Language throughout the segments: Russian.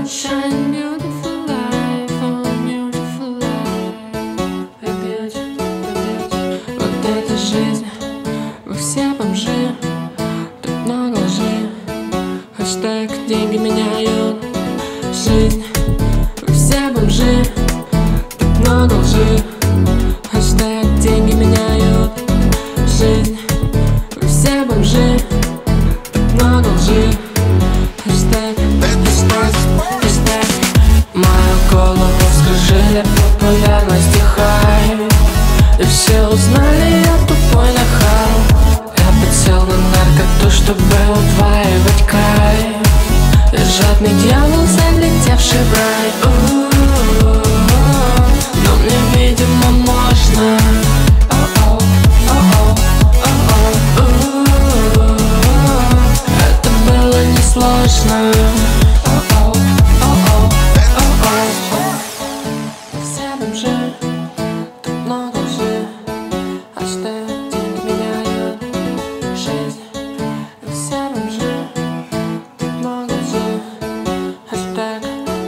sunshine, beautiful life, oh beautiful life. Опять, вот эта жизнь, вы все бомжи, тут много лжи. Хэштег деньги меняют жизнь, вы все бомжи, тут много лжи. Хэштег деньги меняют жизнь, вы все бомжи, тут много лжи. Хэштег, мою голову вскружили популярность и хайп, и все узнали, я тупой нахал. Я подсел на наркоту, чтобы удваивать кайф, и жадный дьявол, залетевший в рай. Но мне, видимо, можно. Это было несложно. Все бомжи, тут много лжи. Хэштег деньги меняют жизнь. Все бомжи, тут много лжи. Хэштег.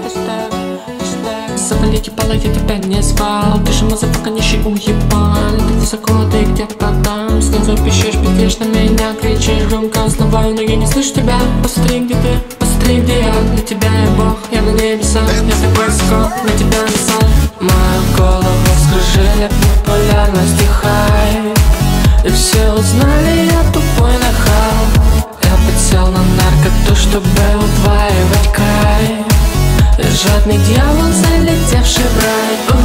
Завалите полок, я тебя не звал. Ты же мазафака нищий уебан. Ты высоко, ты где-то там. Снизу пищишь, пиздишь на меня, кричишь громко слова, но я не слышу тебя. Посмотри, где ты, посмотри, где я. Для тебя я бог, я на небесах. Я так высоко, на тебя насал. Мою голову вскружили популярность и хайп, и все узнали, я тупой нахал. Я подсел на наркоту, чтобы удваивать кайф, и жадный дьявол, залетевший в рай.